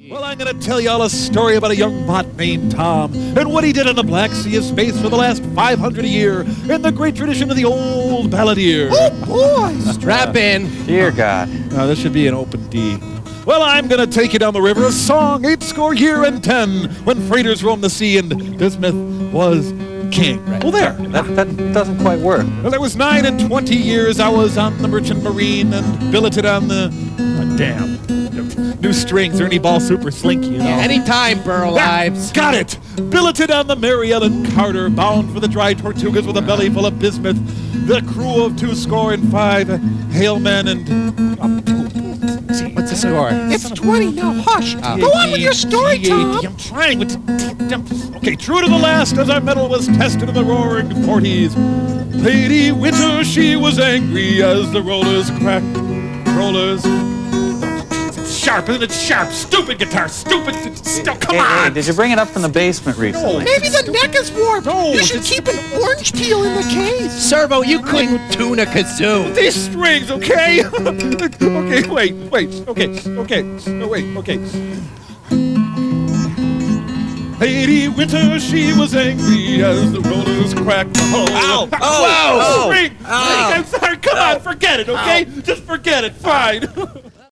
Well, I'm going to tell y'all a story about a young bot named Tom and what he did on the Black Sea of space for the last 500 a year in the great tradition of the old balladeer. Oh, boy! Strap in. Dear God. Now, this should be an open D. Well, I'm going to take you down the river of song, 80 year and 10, when freighters roamed the sea and Bismuth was king. Well, there. That doesn't quite work. Well, there was 9 and 20 years I was on the Merchant Marine and billeted on the... New strings, Ernie Ball Super Slinky, you know. Anytime, Burl Lives. Got it! Billeted on the Mary Ellen Carter, bound for the dry Tortugas with a belly full of bismuth. The crew of 205 hailmen and... What's the score? It's 20 now. Hush. Go on with your story, Tom. I'm trying, but... Okay, true to the last as our metal was tested in the roaring 40s. Lady Winter, she was angry as the rollers cracked. Rollers... Sharp, isn't it sharp? Stupid guitar, stupid... Come on! Hey, did you bring it up from the basement recently? Maybe the neck is warped. No, You should keep an orange peel in the case. Servo, you couldn't tune a kazoo. These strings, okay? Okay, wait, okay. Lady Winter, she was angry as the rollers cracked the hull. Ow! Whoa! Oh! String! Ow. I'm sorry, come on, forget it, okay? Just forget it, fine.